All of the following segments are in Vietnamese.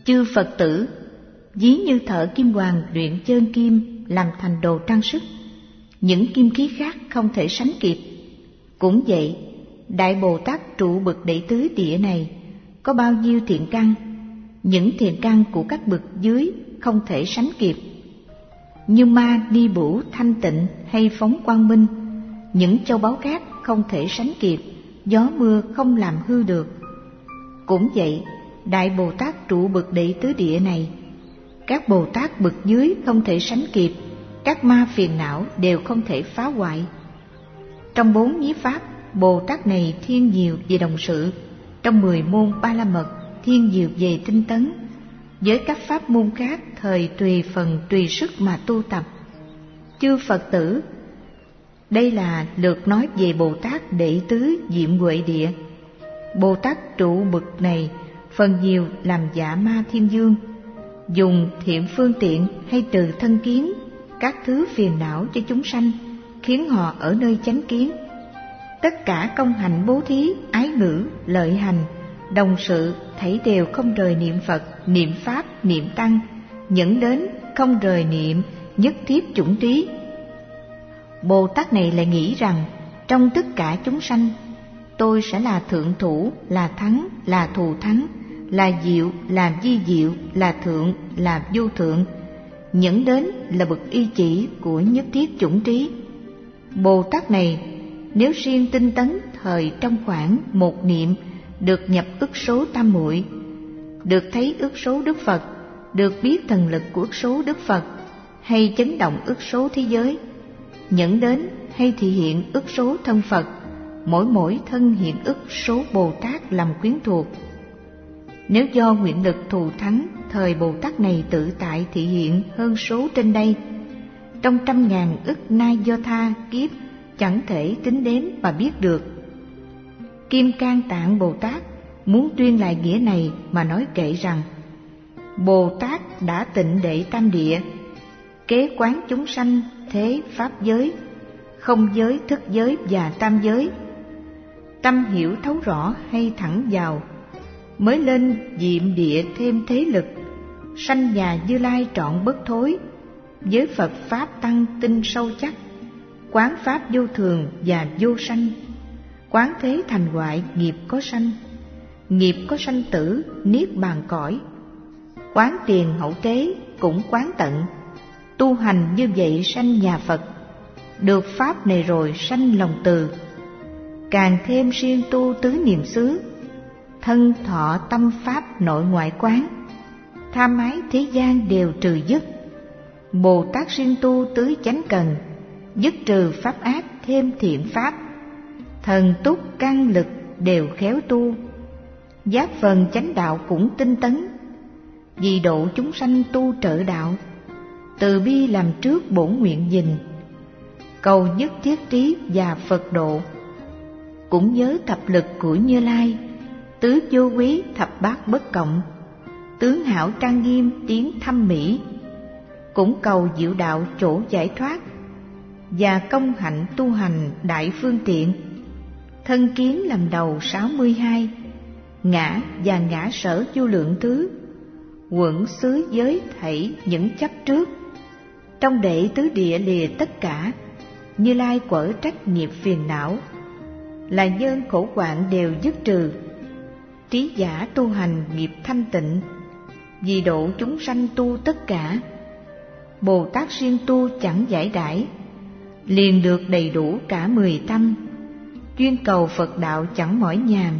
Chư Phật tử ví như thợ kim hoàn luyện chơn kim làm thành đồ trang sức, những kim khí khác không thể sánh kịp. Cũng vậy, Đại Bồ Tát trụ bậc đệ tứ địa này có bao nhiêu thiện căn, những thiện căn của các bậc dưới không thể sánh kịp. Như ma ni bửu thanh tịnh hay phóng quang minh, những châu báu khác không thể sánh kịp, gió mưa không làm hư được. Cũng vậy, Đại Bồ Tát trụ bậc đệ tứ địa này, các Bồ Tát bậc dưới không thể sánh kịp, các ma phiền não đều không thể phá hoại. Trong 4 nhiếp pháp, Bồ Tát này thiên nhiều về đồng sự, trong 10 môn Ba La Mật thiên nhiều về tinh tấn. Với các pháp môn khác thời tùy phần tùy sức mà tu tập. Chư Phật tử, đây là lượt nói về Bồ Tát đệ tứ Diệm Huệ Địa. Bồ Tát trụ bậc này phần nhiều làm dạ ma thiên dương, dùng thiện phương tiện hay từ thân kiến các thứ phiền não cho chúng sanh, khiến họ ở nơi chánh kiến. Tất cả công hạnh bố thí, ái ngữ, lợi hành, đồng sự thảy đều không rời niệm Phật, niệm Pháp, niệm Tăng, nhẫn đến không rời niệm nhất thiết chủng trí. Bồ Tát này lại nghĩ rằng trong tất cả chúng sanh, tôi sẽ là thượng thủ, là thắng, là thù thắng, là diệu, là di diệu, là thượng, là vô thượng. Nhẫn đến là bậc y chỉ của nhất thiết chủng trí. Bồ Tát này nếu riêng tinh tấn thời trong khoảng một niệm, được nhập ức số tam muội, được thấy ức số Đức Phật, được biết thần lực của ức số Đức Phật, hay chấn động ức số thế giới, nhẫn đến hay thị hiện ức số thân Phật, mỗi thân hiện ức số Bồ Tát làm quyến thuộc. Nếu do nguyện lực thù thắng, thời Bồ Tát này tự tại thị hiện hơn số trên đây, trong 100.000 ức nay do tha kiếp chẳng thể tính đếm và biết được. Kim Cang Tạng Bồ Tát muốn tuyên lại nghĩa này mà nói kệ rằng: Bồ Tát đã tịnh đệ tam địa, kế quán chúng sanh thế pháp giới, không giới, thức giới và tam giới. Tâm hiểu thấu rõ hay thẳng vào, mới lên diệm địa thêm thế lực, sanh nhà Như Lai trọn bất thối. Với Phật Pháp Tăng tinh sâu chắc, quán Pháp vô thường và vô sanh, quán thế thành hoại nghiệp có sanh, nghiệp có sanh tử niết bàn cõi. Quán tiền hậu tế cũng quán tận, tu hành như vậy sanh nhà Phật. Được Pháp này rồi sanh lòng từ, càng thêm siêng tu tứ niệm xứ, thân thọ tâm Pháp nội ngoại quán, tham ái thế gian đều trừ dứt. Bồ Tát siêng tu tứ chánh cần, dứt trừ pháp ác thêm thiện pháp, thần túc căn lực đều khéo tu, giác phần chánh đạo cũng tinh tấn. Vì độ chúng sanh tu trợ đạo, từ bi làm trước bổn nguyện gìn, cầu nhất thiết trí và Phật độ. Cũng nhớ thập lực của Như Lai, tứ vô quý thập bát bất cộng, tướng hảo trang nghiêm tiếng thâm mỹ. Cũng cầu diệu đạo chỗ giải thoát, và công hạnh tu hành đại phương tiện. Thân kiến làm đầu 62, ngã và ngã sở vô lượng thứ, quẩn xứ giới thảy những chấp trước. Trong đệ tứ địa lìa tất cả, Như Lai quở trách nghiệp phiền não, là nhân khổ hoạn đều dứt trừ. Trí giả tu hành nghiệp thanh tịnh, vì độ chúng sanh tu tất cả. Bồ Tát riêng tu chẳng giải đãi, liền được đầy đủ cả 10 tâm. Chuyên cầu Phật đạo chẳng mỏi nhàm,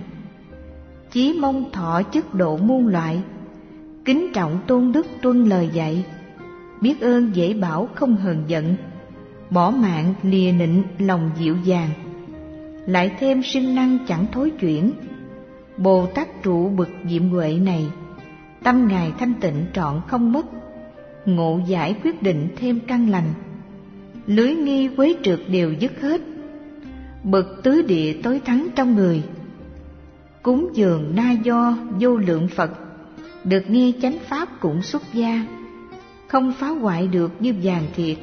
chí mong thọ chức độ muôn loại. Kính trọng tôn đức tuân lời dạy, biết ơn dễ bảo không hờn giận, bỏ mạng lìa nịnh lòng dịu dàng. Lại thêm sinh năng chẳng thối chuyển, Bồ Tát trụ bậc diệm huệ này, tâm Ngài thanh tịnh trọn không mất. Ngộ giải quyết định thêm căn lành, lưới nghi quấy trượt đều dứt hết. Bậc tứ địa tối thắng trong người, cúng dường na do vô lượng Phật, được nghe chánh pháp cũng xuất gia, không phá hoại được như vàng thiệt.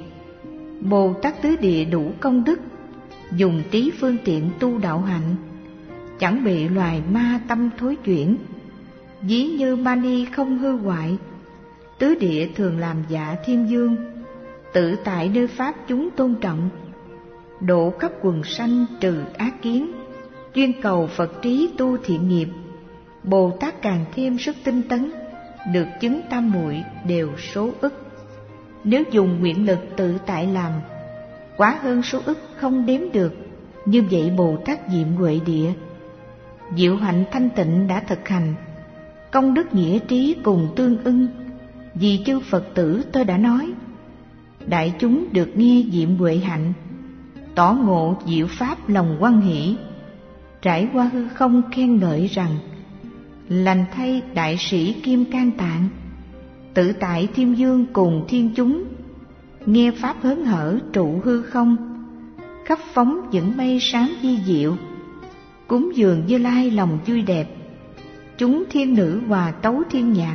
Bồ Tát tứ địa đủ công đức, dùng trí phương tiện tu đạo hạnh, chẳng bị loài ma tâm thối chuyển. ví như mani không hư hoại. Tứ địa thường làm dạ thiên dương, tự tại nơi pháp chúng tôn trọng. Độ khắp quần sanh trừ ác kiến, chuyên cầu Phật trí tu thiện nghiệp. Bồ Tát càng thêm sức tinh tấn, được chứng tam muội đều số ức. Nếu dùng nguyện lực tự tại làm, quá hơn số ức không đếm được. Như vậy Bồ Tát Diệm Huệ Địa, diệu hạnh thanh tịnh đã thực hành, công đức nghĩa trí cùng tương ưng. Vì chư Phật tử tôi đã nói, đại chúng được nghe Diệm Huệ hạnh, tỏ ngộ diệu pháp lòng hoan hỷ, trải qua hư không khen ngợi rằng: lành thay đại sĩ Kim Cang Tạng, tự tại thiên dương cùng thiên chúng, nghe pháp hớn hở trụ hư không, khắp phóng những mây sáng vi diệu, cúng dường Như Lai lòng vui đẹp, chúng thiên nữ hòa tấu thiên nhạc.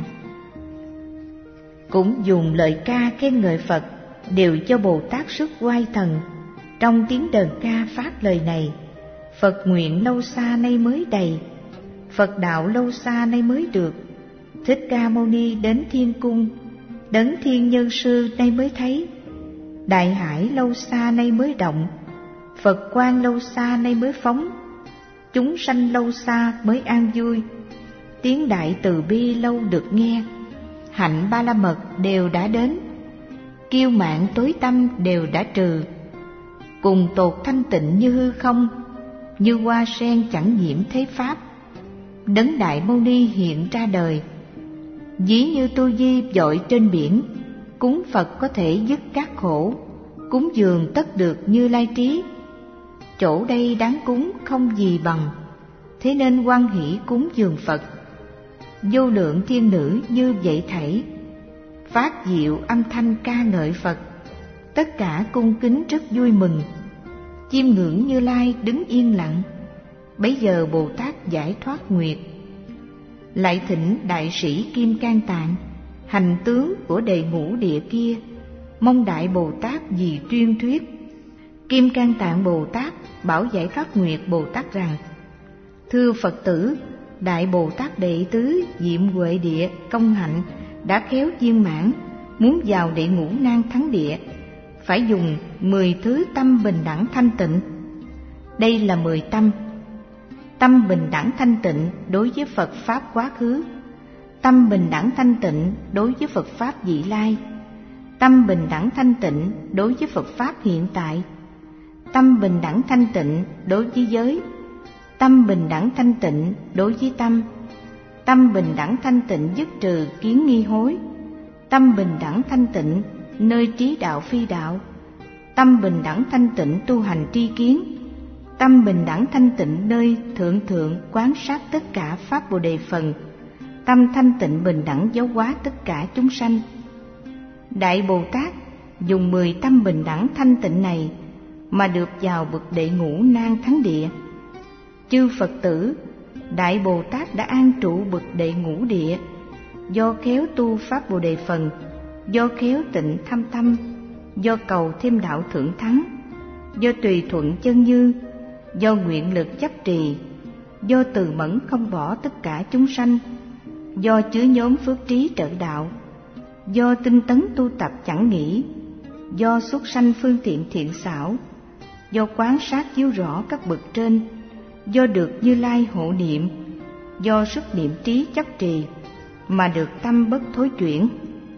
Cũng dùng lời ca khen ngợi Phật, đều cho Bồ Tát sức oai thần. Trong tiếng đờn ca phát lời này: Phật nguyện lâu xa nay mới đầy, Phật đạo lâu xa nay mới được. Thích Ca Mâu Ni đến thiên cung, Đấng Thiên Nhân Sư nay mới thấy. Đại hải lâu xa nay mới động, Phật quang lâu xa nay mới phóng. Chúng sanh lâu xa mới an vui, tiếng đại từ bi lâu được nghe. Hạnh ba la mật đều đã đến, kiêu mạn tối tâm đều đã trừ. Cùng tột thanh tịnh như hư không, như hoa sen chẳng nhiễm thế pháp. Đấng Đại Mâu Ni hiện ra đời, ví như tu di dội trên biển. Cúng Phật có thể dứt các khổ, cúng dường tất được Như Lai trí. Chỗ đây đáng cúng không gì bằng, thế nên hoan hỷ cúng dường Phật. Vô lượng thiên nữ như vậy thảy, phát diệu âm thanh ca ngợi Phật. Tất cả cung kính rất vui mừng, chiêm ngưỡng Như Lai đứng yên lặng. Bấy giờ Bồ Tát giải thoát nguyệt, lại thỉnh đại sĩ Kim Cang Tạng, hành tướng của Đệ Ngũ Địa kia, mong đại Bồ Tát vì tuyên thuyết. Kim Cang Tạng Bồ Tát bảo giải thoát nguyệt Bồ Tát rằng: thưa Phật tử, đại Bồ Tát đệ tứ Diệm Huệ Địa công hạnh đã khéo viên mãn, muốn vào Đệ Ngũ Nan Thắng Địa phải dùng 10 thứ tâm bình đẳng thanh tịnh. Đây là 10 tâm. Tâm bình đẳng thanh tịnh đối với Phật Pháp quá khứ, tâm bình đẳng thanh tịnh đối với Phật Pháp vị lai, tâm bình đẳng thanh tịnh đối với Phật Pháp hiện tại, tâm bình đẳng thanh tịnh đối với giới, tâm bình đẳng thanh tịnh đối với tâm, tâm bình đẳng thanh tịnh dứt trừ kiến nghi hối, tâm bình đẳng thanh tịnh nơi trí đạo phi đạo, tâm bình đẳng thanh tịnh tu hành tri kiến, tâm bình đẳng thanh tịnh nơi thượng thượng quán sát tất cả pháp Bồ Đề phần, tâm thanh tịnh bình đẳng giáo hóa tất cả chúng sanh. Đại Bồ Tát dùng 10 tâm bình đẳng thanh tịnh này mà được vào bậc Đệ Ngũ Nan Thắng Địa. Chư Phật tử, đại Bồ Tát đã an trụ bậc Đệ Ngũ Địa, do khéo tu pháp Bồ Đề phần, do khéo tịnh thâm tâm, do cầu thêm đạo thượng thắng, do tùy thuận chân như, do nguyện lực chấp trì, do từ mẫn không bỏ tất cả chúng sanh, do chứa nhóm phước trí trợ đạo, do tinh tấn tu tập chẳng nghỉ, do xuất sanh phương tiện thiện xảo, do quán sát chiếu rõ các bậc trên, do được Như Lai hộ niệm, do sức niệm trí chấp trì mà được tâm bất thối chuyển.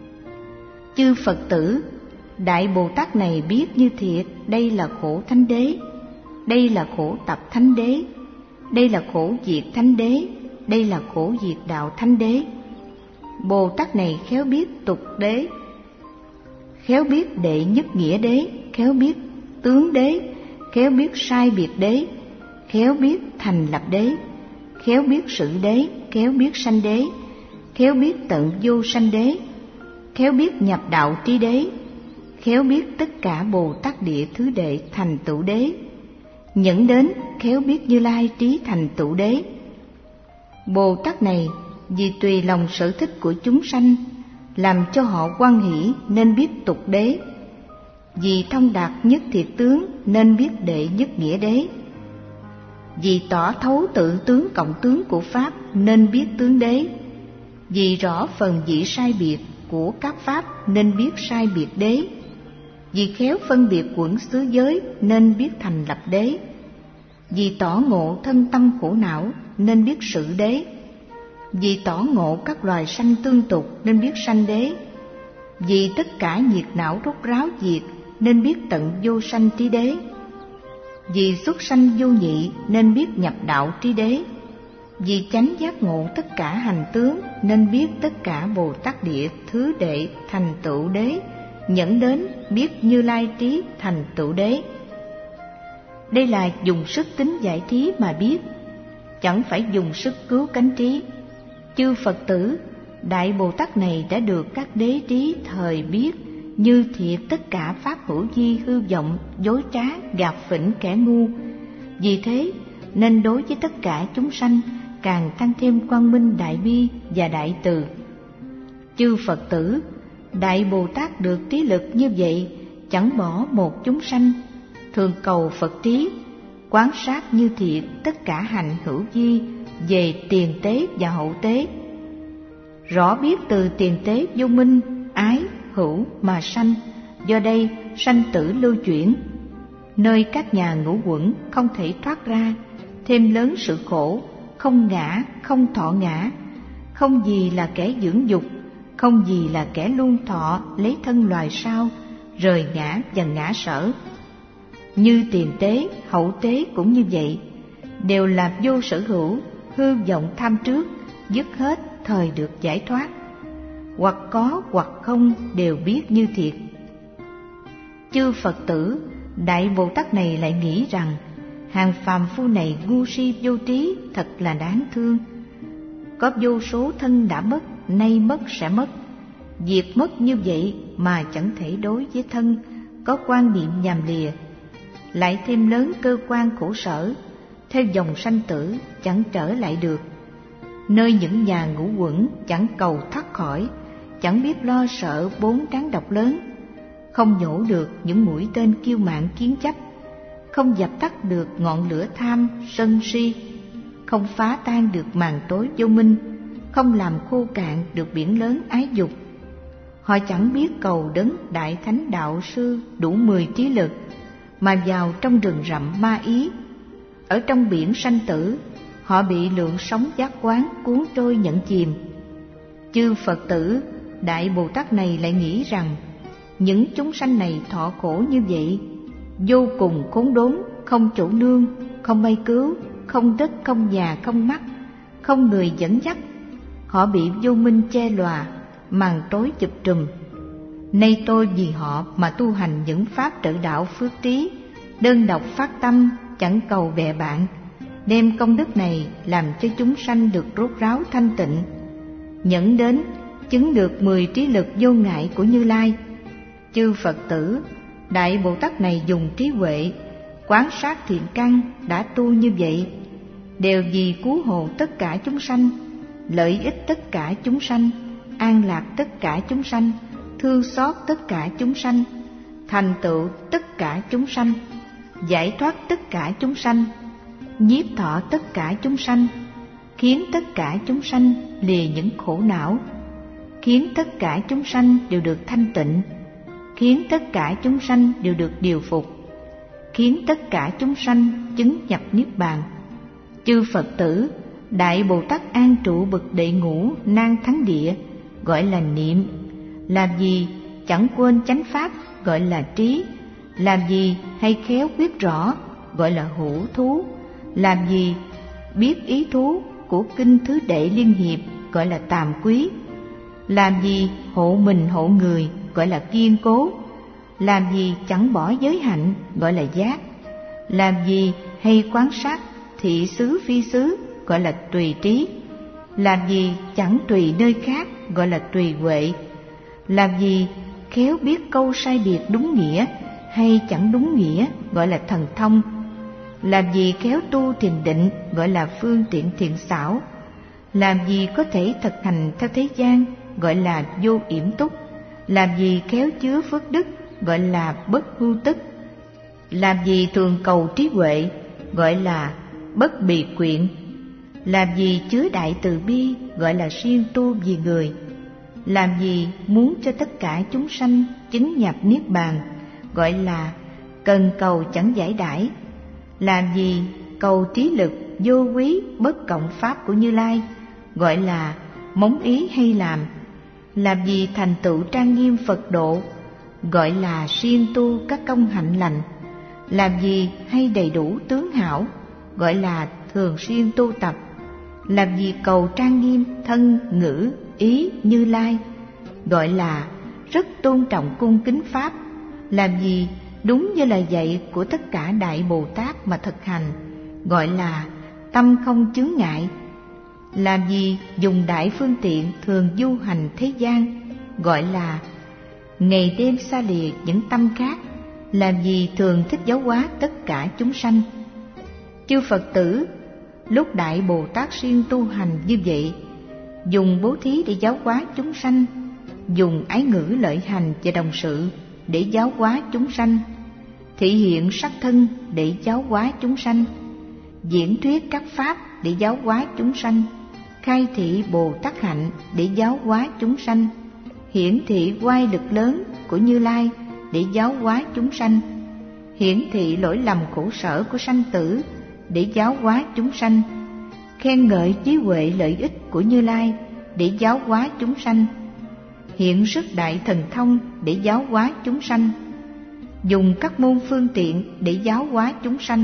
Chư Phật tử, đại Bồ Tát này biết như thiệt đây là khổ thánh đế, đây là khổ tập thánh đế, đây là khổ diệt thánh đế, đây là khổ diệt đạo thánh đế. Bồ Tát này khéo biết tục đế, khéo biết đệ nhất nghĩa đế, khéo biết tướng đế, khéo biết sai biệt đế, khéo biết thành lập đế, khéo biết sự đế, khéo biết sanh đế, khéo biết tận vô sanh đế, khéo biết nhập đạo trí đế, khéo biết tất cả Bồ Tát địa thứ đệ thành tựu đế, nhẫn đến khéo biết Như Lai trí thành tựu đế. Bồ Tát này vì tùy lòng sở thích của chúng sanh, làm cho họ hoan hỷ nên biết tục đế, vì thông đạt nhất thiệt tướng nên biết đệ nhất nghĩa đế, vì tỏ thấu tự tướng cộng tướng của Pháp nên biết tướng đế, Vì rõ phần dị sai biệt của các pháp nên biết sai biệt đế. Vì khéo phân biệt quẩn xứ giới nên biết thành lập đế. Vì tỏ ngộ thân tâm khổ não nên biết sự đế. Vì tỏ ngộ các loài sanh tương tục nên biết sanh đế. Vì tất cả nhiệt não rốt ráo diệt nên biết tận vô sanh trí đế. Vì xuất sanh vô nhị nên biết nhập đạo trí đế. Vì chánh giác ngộ tất cả hành tướng nên biết tất cả Bồ Tát Địa thứ đệ thành tựu đế, nhẫn đến biết Như Lai trí thành tựu đế. Đây là dùng sức tính giải trí mà biết, chẳng phải dùng sức cứu cánh trí. Chư Phật tử, Đại Bồ Tát này đã được các đế trí thời biết như thiệt tất cả pháp hữu vi hư vọng, dối trá, gạt phỉnh kẻ ngu. Vì thế nên đối với tất cả chúng sanh càng tăng thêm quang minh đại bi và đại từ. Chư Phật tử, Đại Bồ Tát được trí lực như vậy, chẳng bỏ một chúng sanh, thường cầu Phật trí, quán sát như thiệt tất cả hành hữu vi về tiền tế và hậu tế. Rõ biết từ tiền tế vô minh, ái, hữu mà sanh, do đây sanh tử lưu chuyển, nơi các nhà ngũ quẩn không thể thoát ra, thêm lớn sự khổ, không ngã, không thọ ngã, không gì là kẻ dưỡng dục, không gì là kẻ luôn thọ lấy thân loài sao, rời ngã và ngã sở. Như tiền tế, hậu tế cũng như vậy, đều là vô sở hữu, hư vọng tham trước, dứt hết thời được giải thoát. Hoặc có hoặc không đều biết như thiệt. Chư Phật tử, Đại Bồ Tát này lại nghĩ rằng hàng phàm phu này ngu si vô trí, thật là đáng thương. Có vô số thân đã mất, nay mất sẽ mất. Việc mất như vậy mà chẳng thể đối với thân có quan niệm nhàm lìa, lại thêm lớn cơ quan khổ sở, theo dòng sanh tử chẳng trở lại được. Nơi những nhà ngũ quẩn chẳng cầu thoát khỏi, chẳng biết lo sợ bốn tráng độc lớn, không nhổ được những mũi tên kiêu mạn kiến chấp, không dập tắt được ngọn lửa tham sân si, không phá tan được màn tối vô minh, không làm khô cạn được biển lớn ái dục. Họ chẳng biết cầu đấng đại thánh đạo sư đủ 10 trí lực, mà vào trong rừng rậm ma ý. Ở trong biển sanh tử, họ bị lượng sóng giác quán cuốn trôi nhận chìm. Chư Phật tử, Đại Bồ Tát này lại nghĩ rằng những chúng sanh này thọ khổ như vậy, vô cùng khốn đốn, không chỗ nương, không may cứu, không đất, không nhà, không mắt, không người dẫn dắt. Họ bị vô minh che lòa, màn tối chụp trùm. Nay tôi vì họ mà tu hành những pháp trợ đạo phước trí, đơn độc phát tâm, chẳng cầu bè bạn, đem công đức này làm cho chúng sanh được rốt ráo thanh tịnh, nhẫn đến chứng được 10 trí lực vô ngại của Như Lai. Chư Phật tử, Đại Bồ Tát này dùng trí huệ quán sát thiện căn đã tu như vậy, đều vì cứu hộ tất cả chúng sanh, lợi ích tất cả chúng sanh, an lạc tất cả chúng sanh, thương xót tất cả chúng sanh, thành tựu tất cả chúng sanh, giải thoát tất cả chúng sanh, nhiếp thọ tất cả chúng sanh, khiến tất cả chúng sanh lìa những khổ não, khiến tất cả chúng sanh đều được thanh tịnh, khiến tất cả chúng sanh đều được điều phục, khiến tất cả chúng sanh chứng nhập niết bàn. Chư Phật tử, Đại Bồ Tát an trụ bậc đệ ngũ nan thắng địa, gọi là niệm. Làm gì chẳng quên chánh pháp, gọi là trí. Làm gì hay khéo biết rõ, gọi là hữu thú. Làm gì biết ý thú của kinh thứ đệ liên hiệp, gọi là tàm quý. Làm gì hộ mình hộ người, gọi là kiên cố. Làm gì chẳng bỏ giới hạnh, gọi là giác. Làm gì hay quán sát thị xứ phi xứ, gọi là tùy trí. Làm gì chẳng tùy nơi khác, gọi là tùy huệ. Làm gì khéo biết câu sai biệt đúng nghĩa hay chẳng đúng nghĩa, gọi là thần thông. Làm gì khéo tu thiền định, gọi là phương tiện thiện xảo. Làm gì có thể thực hành theo thế gian, gọi là vô yểm túc. Làm gì khéo chứa phước đức, gọi là bất hưu tức. Làm gì thường cầu trí huệ, gọi là bất bì quyện. Làm gì chứa đại từ bi gọi là siêng tu vì người. Làm gì muốn cho tất cả chúng sanh chứng nhập niết bàn gọi là cần cầu chẳng giải đãi. Làm gì cầu trí lực vô quý bất cộng pháp của Như Lai gọi là móng ý hay làm. Làm gì thành tựu trang nghiêm Phật độ gọi là siêng tu các công hạnh lành. Làm gì hay đầy đủ tướng hảo gọi là thường xuyên tu tập. Làm gì cầu trang nghiêm thân ngữ ý Như Lai gọi là rất tôn trọng cung kính pháp. Làm gì đúng như lời dạy của tất cả Đại Bồ Tát mà thực hành gọi là tâm không chướng ngại. Làm gì dùng đại phương tiện thường du hành thế gian gọi là ngày đêm xa lìa những tâm khác. Làm gì thường thích giáo hóa tất cả chúng sanh. Chư Phật tử lúc Đại Bồ Tát siêng tu hành như vậy, dùng bố thí để giáo hóa chúng sanh, dùng ái ngữ lợi hành và đồng sự để giáo hóa chúng sanh, thị hiện sắc thân để giáo hóa chúng sanh, diễn thuyết các pháp để giáo hóa chúng sanh, khai thị Bồ Tát hạnh để giáo hóa chúng sanh, hiển thị oai lực lớn của Như Lai để giáo hóa chúng sanh, hiển thị lỗi lầm khổ sở của sanh tử để giáo hóa chúng sanh, khen ngợi trí huệ lợi ích của Như Lai để giáo hóa chúng sanh, hiện sức đại thần thông để giáo hóa chúng sanh, dùng các môn phương tiện để giáo hóa chúng sanh.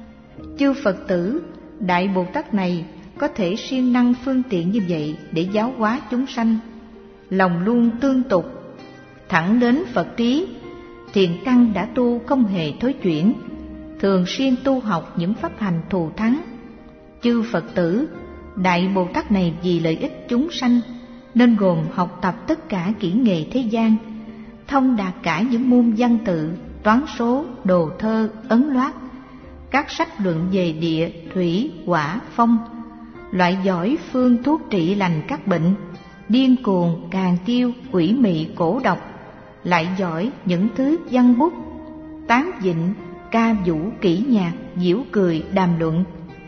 Chư Phật tử Đại Bồ Tát này có thể siêng năng phương tiện như vậy để giáo hóa chúng sanh, lòng luôn tương tục, thẳng đến Phật trí, thiện căn đã tu không hề thối chuyển, thường xuyên tu học những pháp hành thù thắng. Chư Phật tử Đại Bồ Tát này vì lợi ích chúng sanh nên gồm học tập tất cả kỹ nghệ thế gian, thông đạt cả những môn văn tự, toán số, đồ thơ, ấn loát, các sách luận về địa, thủy, hỏa, phong, loại giỏi phương thuốc trị lành các bệnh, điên cuồng, càn kiêu, quỷ mị, cổ độc, lại giỏi những thứ văn bút, tán dịnh, ca vũ, kỹ nhạc, diễu cười, đàm luận,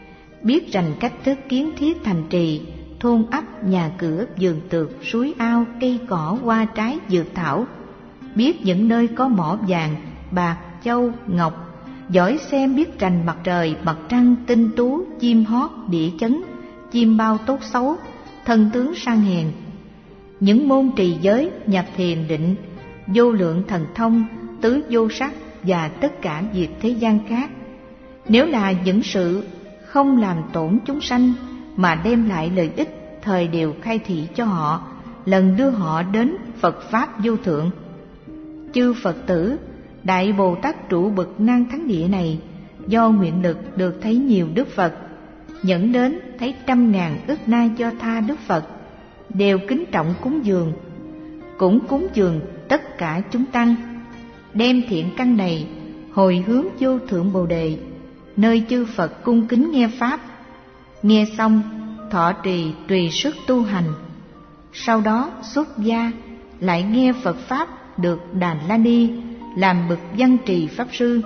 biết rành cách thức kiến thiết thành trì, thôn ấp, nhà cửa, vườn tược, suối ao, cây cỏ, hoa trái, dược thảo, biết những nơi có mỏ vàng, bạc, châu, ngọc, giỏi xem biết rành mặt trời, mặt trăng, tinh tú, chim hót, địa chấn, chim bao tốt xấu, thân tướng sang hèn, những môn trì giới, nhập thiền định, vô lượng thần thông, tứ vô sắc và tất cả việc thế gian khác. Nếu là những sự không làm tổn chúng sanh mà đem lại lợi ích, thời đều khai thị cho họ, lần đưa họ đến Phật Pháp vô thượng. Chư Phật tử Đại Bồ Tát trụ bậc Nan Thắng Địa này do nguyện lực được thấy nhiều Đức Phật, nhẫn đến thấy 100.000 ức na do tha Đức Phật, đều kính trọng cúng dường, cũng cúng dường tất cả chúng tăng, đem thiện căn này hồi hướng vô thượng Bồ Đề, nơi chư Phật cung kính nghe pháp, nghe xong thọ trì tùy sức tu hành. Sau đó xuất gia lại nghe Phật pháp được Đàn La Ni làm bậc văn trì pháp sư.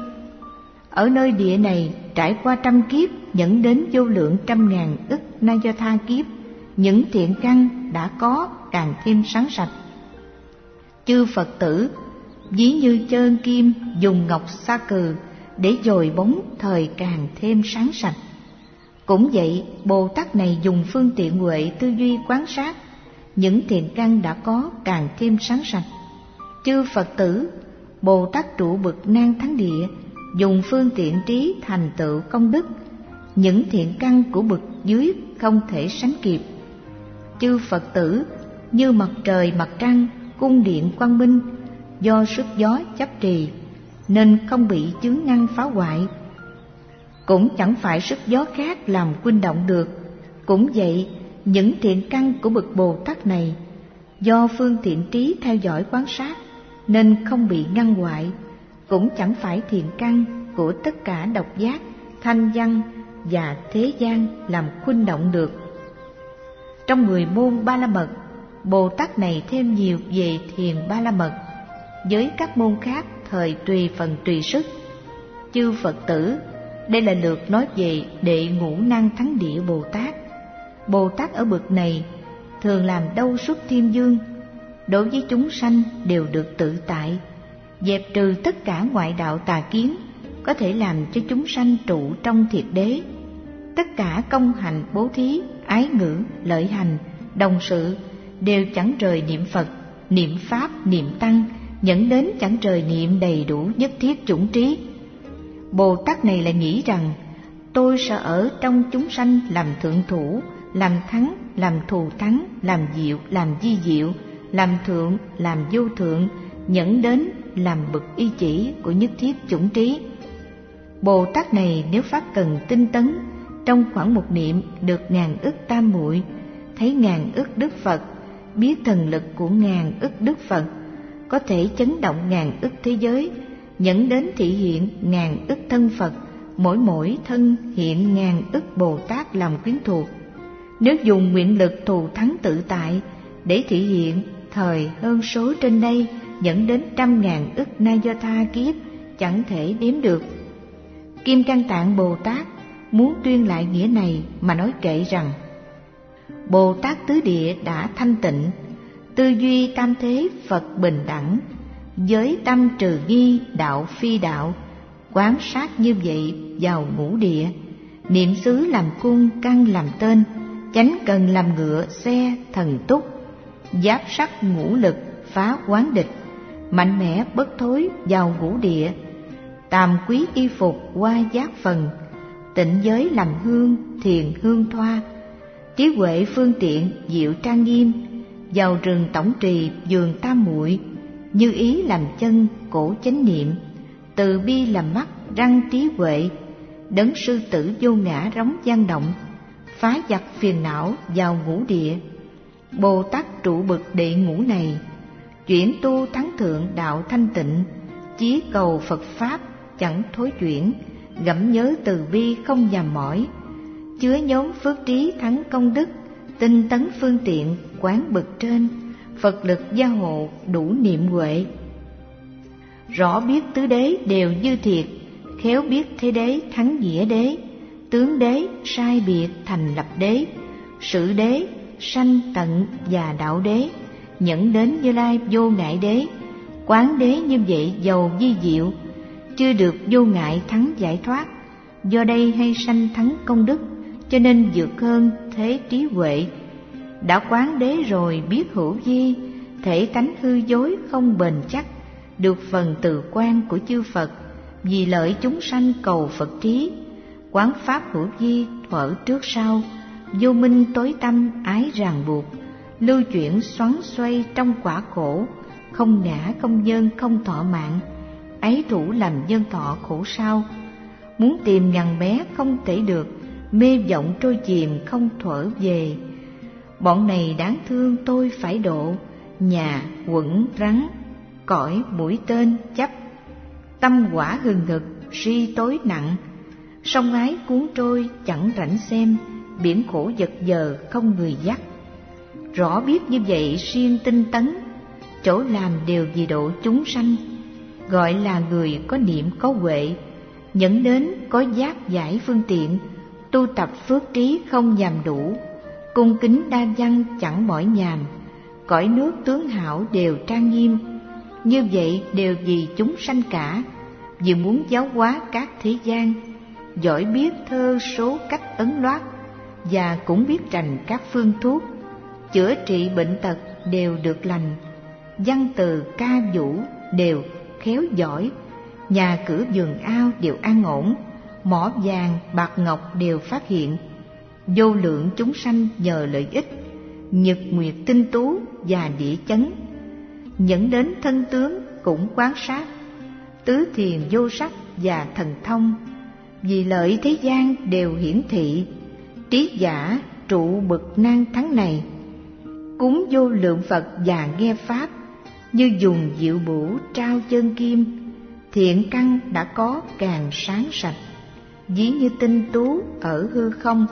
Ở nơi địa này trải qua 100 kiếp, nhẫn đến vô lượng 100.000 ức na do tha kiếp, những thiện căn đã có càng thêm sáng sạch. Chư Phật tử ví như chơn kim dùng ngọc sa cừ để dồi bóng, thời càng thêm sáng sạch. Cũng vậy, Bồ Tát này dùng phương tiện huệ tư duy quán sát, những thiện căn đã có càng thêm sáng sạch. Chư Phật tử Bồ Tát trụ bậc Nan Thắng Địa dùng phương tiện trí thành tựu công đức, những thiện căn của bậc dưới không thể sánh kịp. Chư Phật tử như mặt trời mặt trăng, cung điện quang minh, do sức gió chấp trì nên không bị chướng ngăn phá hoại, cũng chẳng phải sức gió khác làm khuynh động được. Cũng vậy, những thiện căn của bậc Bồ Tát này do phương tiện trí theo dõi quan sát nên không bị ngăn hoại, cũng chẳng phải thiện căn của tất cả độc giác, thanh văn và thế gian làm khuynh động được. Trong 10 môn Ba La Mật, Bồ Tát này thêm nhiều về thiền Ba La Mật, với các môn khác thời tùy phần tùy sức. Chư Phật tử, đây là lượt nói về đệ Ngũ Nan Thắng Địa Bồ Tát. Bồ Tát ở bậc này thường làm đâu xuất thiên dương, đối với chúng sanh đều được tự tại, dẹp trừ tất cả ngoại đạo tà kiến, có thể làm cho chúng sanh trụ trong thiệt đế. Tất cả công hành bố thí, ái ngữ, lợi hành, đồng sự đều chẳng rời niệm Phật, niệm Pháp, niệm Tăng, dẫn đến chẳng rời niệm đầy đủ nhất thiết chủng trí. Bồ Tát này lại nghĩ rằng tôi sẽ ở trong chúng sanh làm thượng thủ, làm thắng, làm thù thắng, làm diệu, làm di diệu, làm thượng, làm vô thượng, dẫn đến làm bậc y chỉ của nhất thiết chủng trí. Bồ Tát này nếu pháp cần tinh tấn, trong khoảng một niệm được 1000 ức tam muội, thấy 1000 ức Đức Phật, biết thần lực của 1000 ức Đức Phật, có thể chấn động 1000 ức thế giới, dẫn đến thị hiện 1000 ức thân Phật, mỗi thân hiện 1000 ức Bồ Tát làm quyến thuộc. Nếu dùng nguyện lực thù thắng tự tại để thị hiện thời hơn số trên đây, dẫn đến 100.000 ức na do tha kiếp, chẳng thể đếm được. Kim Cang Tạng Bồ Tát muốn tuyên lại nghĩa này mà nói kệ rằng: Bồ Tát tứ địa đã thanh tịnh, tư duy tam thế Phật bình đẳng, giới tâm trừ nghi đạo phi đạo, quán sát như vậy vào ngũ địa, niệm xứ làm cung căn làm tên, chánh cần làm ngựa xe thần túc, giáp sắc ngũ lực phá quán địch, mạnh mẽ bất thối vào ngũ địa, tàm quý y phục qua giác phần, tịnh giới làm hương thiền hương thoa, trí huệ phương tiện diệu trang nghiêm, vào rừng tổng trì vườn tam muội, như ý làm chân cổ chánh niệm, từ bi làm mắt răng trí huệ, đấng sư tử vô ngã rống gian động, phá giặc phiền não vào ngũ địa. Bồ Tát trụ bậc đệ ngũ này, chuyển tu thắng thượng đạo thanh tịnh, chí cầu Phật Pháp chẳng thối chuyển, gẫm nhớ từ bi không nhàm mỏi, chứa nhóm phước trí thắng công đức, tinh tấn phương tiện quán bậc trên, Phật lực gia hộ đủ niệm huệ. Rõ biết tứ đế đều dư thiệt, khéo biết thế đế thắng nghĩa đế, tướng đế sai biệt thành lập đế, sự đế sanh tận và đạo đế, nhẫn đến Như Lai vô ngại đế, quán đế như vậy giàu di diệu, chưa được vô ngại thắng giải thoát. Do đây hay sanh thắng công đức, cho nên vượt hơn thế trí huệ. Đã quán đế rồi biết hữu vi, thể tánh hư dối không bền chắc, được phần từ quan của chư Phật, vì lợi chúng sanh cầu Phật trí. Quán pháp hữu vi thuở trước sau, vô minh tối tâm ái ràng buộc, lưu chuyển xoắn xoay trong quả khổ, không ngã không nhân không thọ mạng, ấy thủ làm nhân thọ khổ sao. Muốn tìm ngằn bé không thể được, mê vọng trôi chìm không thuở về. Bọn này đáng thương tôi phải độ, nhà quẩn rắn cõi mũi tên chấp, tâm quả hừng hực si tối nặng, sông ái cuốn trôi chẳng rảnh xem, biển khổ giật giờ không người dắt. Rõ biết như vậy siêng tinh tấn, chỗ làm đều vì độ chúng sanh, gọi là người có niệm có huệ, dẫn đến có giác giải phương tiện, tu tập phước trí không nhàm đủ, cung kính đa văn chẳng mỏi nhàm, cõi nước tướng hảo đều trang nghiêm. Như vậy đều vì chúng sanh cả, vì muốn giáo hóa các thế gian, giỏi biết thơ số cách ấn loát, và cũng biết rành các phương thuốc, chữa trị bệnh tật đều được lành, văn từ ca vũ đều khéo giỏi, nhà cửa vườn ao đều an ổn, mỏ vàng bạc ngọc đều phát hiện. Vô lượng chúng sanh nhờ lợi ích, nhật nguyệt tinh tú và địa chấn, dẫn đến thân tướng cũng quán sát, tứ thiền vô sắc và thần thông, vì lợi thế gian đều hiển thị. Trí giả trụ bậc nan thắng này, cúng vô lượng Phật và nghe Pháp, như dùng diệu bổ trao chân kim, thiện căn đã có càng sáng sạch, ví như tinh tú ở hư không.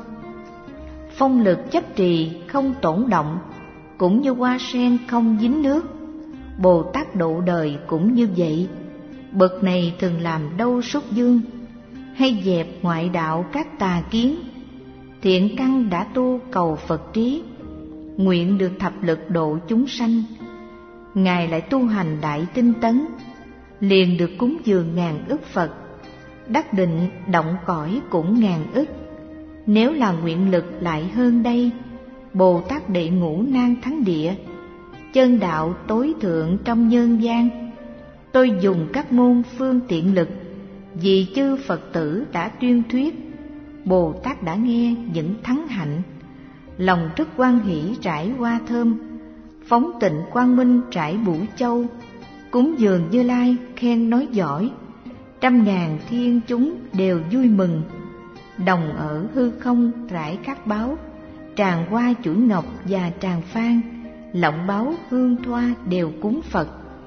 Phong lực chấp trì không tổn động, cũng như hoa sen không dính nước. Bồ Tát độ đời cũng như vậy, bậc này thường làm đâu xuất dương, hay dẹp ngoại đạo các tà kiến, thiện căn đã tu cầu Phật trí, nguyện được thập lực độ chúng sanh. Ngài lại tu hành đại tinh tấn, liền được cúng dường ngàn ức Phật, đắc định động cõi cũng ngàn ức. Nếu là nguyện lực lại hơn đây, Bồ Tát Đệ Ngũ Nan Thắng Địa, chân đạo tối thượng trong nhân gian. Tôi dùng các môn phương tiện lực, vì chư Phật tử đã tuyên thuyết, Bồ Tát đã nghe những thắng hạnh. Lòng rất hoan hỷ trải hoa thơm, phóng tịnh quang minh trải Bửu Châu, cúng dường Như Lai khen nói giỏi. Trăm ngàn thiên chúng đều vui mừng, đồng ở hư không rải các báo, tràng hoa chuỗi ngọc và tràng phan, lọng báo hương thoa đều cúng Phật.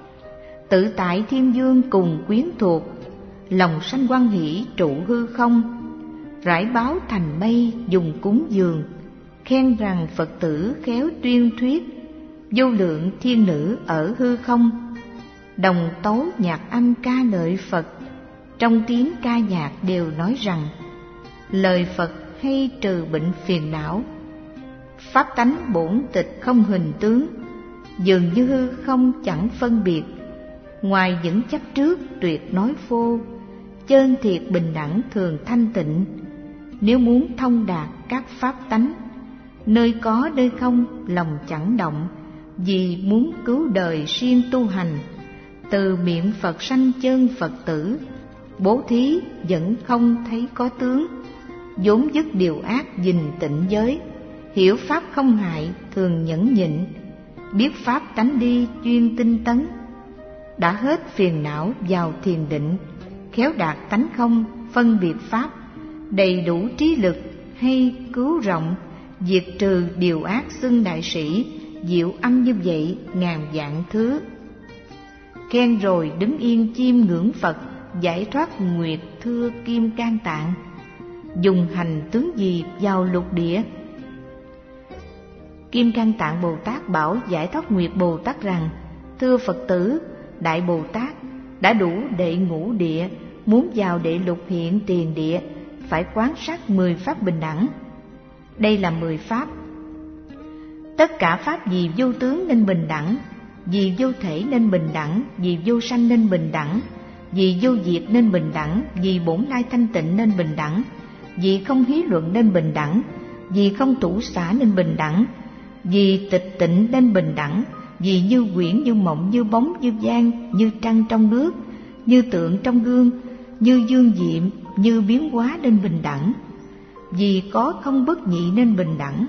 Tự tại thiên vương cùng quyến thuộc, lòng sanh hoan hỷ trụ hư không, rải báo thành mây dùng cúng dường, khen rằng Phật tử khéo tuyên thuyết. Vô lượng thiên nữ ở hư không, đồng tấu nhạc âm ca lợi Phật. Trong tiếng ca nhạc đều nói rằng, lời Phật hay trừ bệnh phiền não, pháp tánh bổn tịch không hình tướng, dường như hư không chẳng phân biệt. Ngoài những chấp trước tuyệt nói phô, chân thiệt bình đẳng thường thanh tịnh. Nếu muốn thông đạt các pháp tánh, nơi có nơi không lòng chẳng động, vì muốn cứu đời siêng tu hành. Từ miệng Phật sanh chân Phật tử, bố thí vẫn không thấy có tướng. vốn dứt điều ác gìn tịnh giới, hiểu pháp không hại thường nhẫn nhịn, biết pháp tánh đi chuyên tinh tấn. Đã hết phiền não vào thiền định, khéo đạt tánh không phân biệt pháp, đầy đủ trí lực hay cứu rộng, diệt trừ điều ác xưng đại sĩ, diệu âm như vậy ngàn vạn thứ. Khen rồi đứng yên chiêm ngưỡng Phật, giải thoát nguyệt thưa Kim Cang Tạng. Dùng hành tướng gì vào lục địa? Kim Cang Tạng Bồ Tát bảo Giải Thoát Nguyệt Bồ Tát rằng: thưa Phật tử, Đại Bồ Tát đã đủ đệ ngũ địa, muốn vào đệ lục hiện tiền địa phải quán sát 10 pháp bình đẳng. Đây là 10 pháp. Tất cả pháp vì vô tướng nên bình đẳng, vì vô thể nên bình đẳng, vì vô sanh nên bình đẳng, vì vô diệt nên bình đẳng, vì bổn lai thanh tịnh nên bình đẳng, vì không hí luận nên bình đẳng, vì không tủ xả nên bình đẳng, vì tịch tịnh nên bình đẳng, vì như quyển như mộng như bóng như gian, như trăng trong nước, như tượng trong gương, như dương diệm, như biến hóa nên bình đẳng, vì có không bất nhị nên bình đẳng.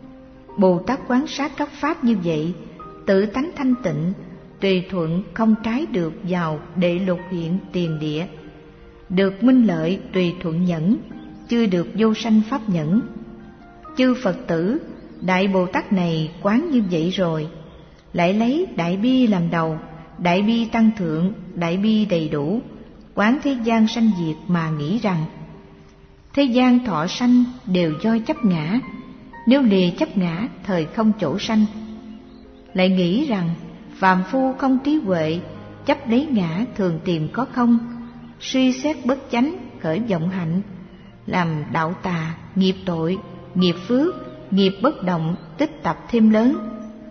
Bồ Tát quán sát các pháp như vậy, tự tánh thanh tịnh, tùy thuận không trái được vào đệ lục hiện tiền địa, được minh lợi tùy thuận nhẫn, chưa được vô sanh pháp nhẫn. Chư Phật tử, Đại Bồ Tát này quán như vậy rồi, lại lấy đại bi làm đầu, đại bi tăng thượng, đại bi đầy đủ, quán thế gian sanh diệt mà nghĩ rằng thế gian thọ sanh đều do chấp ngã, nếu lìa chấp ngã thời không chỗ sanh. Lại nghĩ rằng phàm phu không trí huệ, chấp lấy ngã thường tìm có không, suy xét bất chánh khởi vọng hạnh, làm đạo tà, nghiệp tội, nghiệp phước, nghiệp bất động tích tập thêm lớn.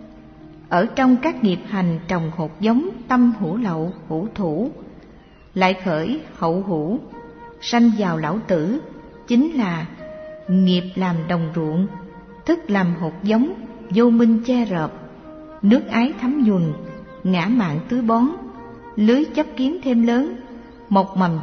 Ở trong các nghiệp hành trồng hột giống tâm hữu lậu hữu thủ, lại khởi hậu hữu, sanh vào lão tử, chính là nghiệp làm đồng ruộng, thức làm hột giống, vô minh che rợp, nước ái thấm nhuần, ngã mạn tưới bón, lưới chấp kiến thêm lớn, mọc mầm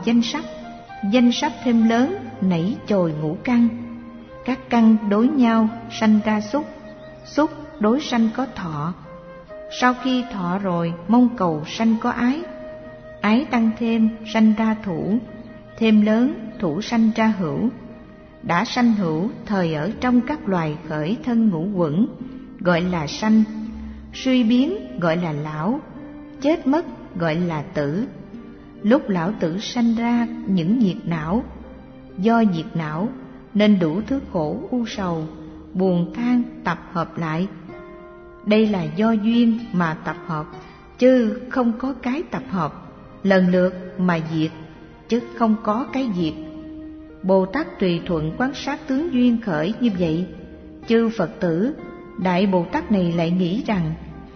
danh sắc thêm lớn, nảy chồi ngũ căn. Các căn đối nhau sanh ra xúc, xúc đối sanh có thọ. Sau khi thọ rồi mong cầu sanh có ái, ái tăng thêm sanh ra thủ, thêm lớn thủ sanh ra hữu. Đã sanh hữu thời ở trong các loài khởi thân ngũ quẩn, gọi là sanh. Suy biến gọi là lão, chết mất gọi là tử. Lúc lão tử sanh ra những nhiệt não, do nhiệt não nên đủ thứ khổ u sầu, buồn than tập hợp lại. Đây là do duyên mà tập hợp, chứ không có cái tập hợp, lần lượt mà diệt, chứ không có cái diệt. Bồ Tát tùy thuận quan sát tướng duyên khởi như vậy. Chư Phật tử, Đại Bồ Tát này lại nghĩ rằng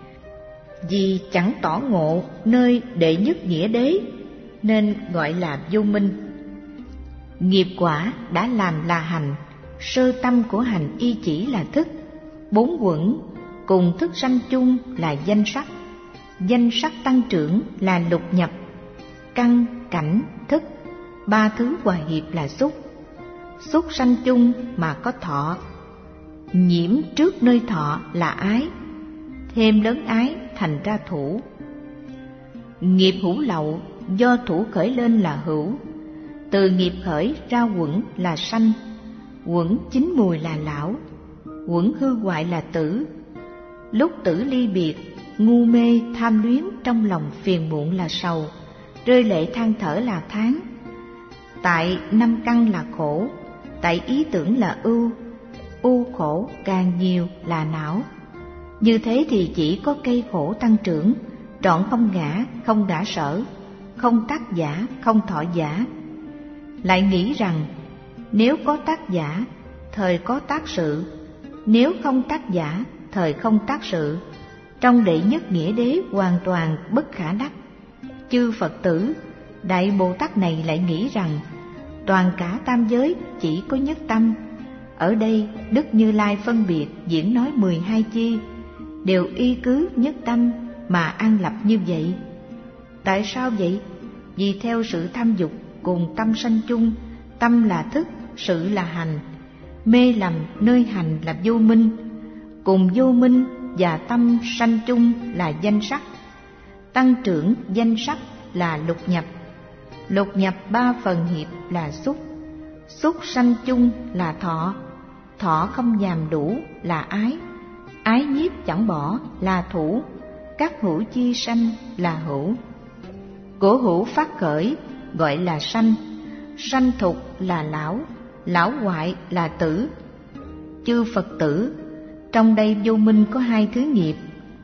vì chẳng tỏ ngộ nơi đệ nhất nghĩa đế nên gọi là vô minh. Nghiệp quả đã làm là hành, sơ tâm của hành y chỉ là thức, bốn uẩn cùng thức sanh chung là danh sắc, danh sắc tăng trưởng là lục nhập, căn, cảnh, thức, ba thứ hòa hiệp là xúc. Xúc sanh chung mà có thọ, nhiễm trước nơi thọ là ái, thêm lớn ái thành ra thủ. Nghiệp hữu lậu do thủ khởi lên là hữu, từ nghiệp khởi ra uẩn là sanh, uẩn chín mùi là lão, uẩn hư hoại là tử. Lúc tử ly biệt, ngu mê tham luyến trong lòng phiền muộn là sầu, rơi lệ than thở là tháng. Tại năm căn là khổ, tại ý tưởng là ưu, ưu khổ càng nhiều là não. Như thế thì chỉ có cây khổ tăng trưởng, trọn không ngã, không đả sở, không tác giả, không thọ giả. Lại nghĩ rằng nếu có tác giả, thời có tác sự, nếu không tác giả, thời không tác sự. Trong đệ nhất nghĩa đế hoàn toàn bất khả đắc. Chư Phật tử, Đại Bồ Tát này lại nghĩ rằng toàn cả tam giới chỉ có nhất tâm. Ở đây Đức Như Lai phân biệt diễn nói 12 chi, đều y cứ nhất tâm mà an lập như vậy. Tại sao vậy? Vì theo sự tham dục cùng tâm sanh chung, tâm là thức, sự là hành, mê lầm nơi hành là vô minh, cùng vô minh và tâm sanh chung là danh sắc, tăng trưởng danh sắc là lục nhập, lục nhập ba phần hiệp là xúc, xúc sanh chung là thọ, thọ không nhàm đủ là ái, ái nhiếp chẳng bỏ là thủ, các hữu chi sanh là hữu. Của hữu phát khởi gọi là sanh, sanh thục là lão, lão hoại là tử. Chư Phật tử, trong đây vô minh có hai thứ nghiệp.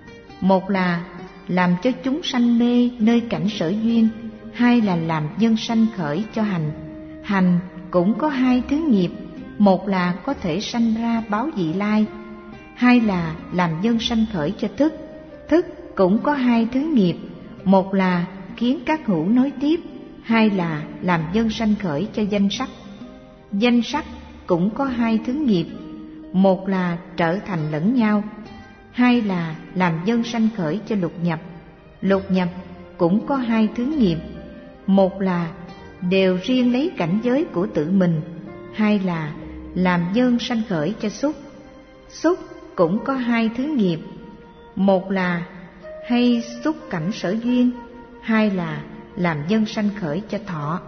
Một là làm cho chúng sanh mê nơi cảnh sở duyên, hai là làm nhân sanh khởi cho hành. Hành cũng có hai thứ nghiệp, một là có thể sanh ra báo vị lai, hai là làm nhân sanh khởi cho thức. Thức cũng có hai thứ nghiệp, một là khiến các hữu nói tiếp, hai là làm nhân sanh khởi cho danh sắc. Danh sắc cũng có hai thứ nghiệp, một là trở thành lẫn nhau, hai là làm nhân sanh khởi cho lục nhập. Lục nhập cũng có hai thứ nghiệp, một là đều riêng lấy cảnh giới của tự mình, hai là làm nhân sanh khởi cho xúc. Xúc cũng có hai thứ nghiệp, một là hay xúc cảnh sở duyên, hai là làm nhân sanh khởi cho thọ.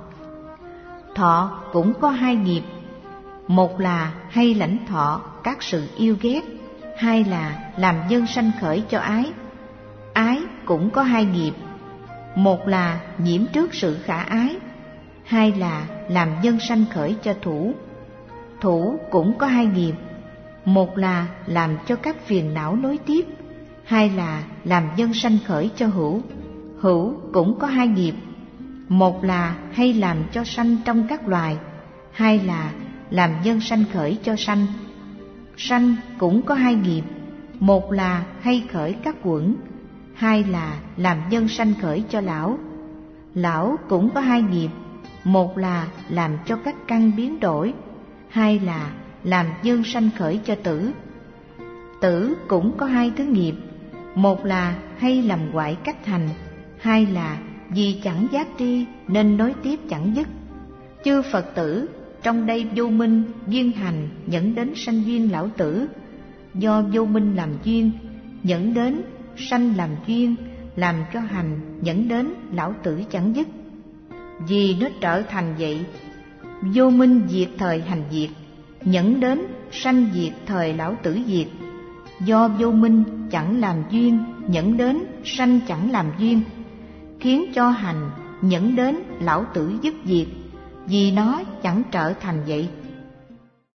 Thọ cũng có hai nghiệp, một là hay lãnh thọ các sự yêu ghét, hai là làm nhân sanh khởi cho ái. Ái cũng có hai nghiệp, một là nhiễm trước sự khả ái, hai là làm nhân sanh khởi cho thủ. Thủ cũng có hai nghiệp, một là làm cho các phiền não nối tiếp, hai là làm nhân sanh khởi cho hữu. Hữu cũng có hai nghiệp, một là hay làm cho sanh trong các loài, hai là làm nhân sanh khởi cho sanh. Sanh cũng có hai nghiệp, một là hay khởi các uẩn, hai là làm nhân sanh khởi cho lão. Lão cũng có hai nghiệp, một là làm cho các căn biến đổi, hai là làm nhân sanh khởi cho tử. Tử cũng có hai thứ nghiệp, một là hay làm hoại cách hành, hai là vì chẳng giác tri nên nối tiếp chẳng dứt. Chư Phật tử, trong đây vô minh duyên hành dẫn đến sanh duyên lão tử, do vô minh làm duyên dẫn đến sanh làm duyên, làm cho hành dẫn đến lão tử chẳng dứt. Vì nó trở thành vậy, vô minh diệt thời hành diệt, dẫn đến sanh diệt thời lão tử diệt. Do vô minh chẳng làm duyên dẫn đến sanh chẳng làm duyên, khiến cho hành dẫn đến lão tử dứt diệt, vì nó chẳng trở thành vậy.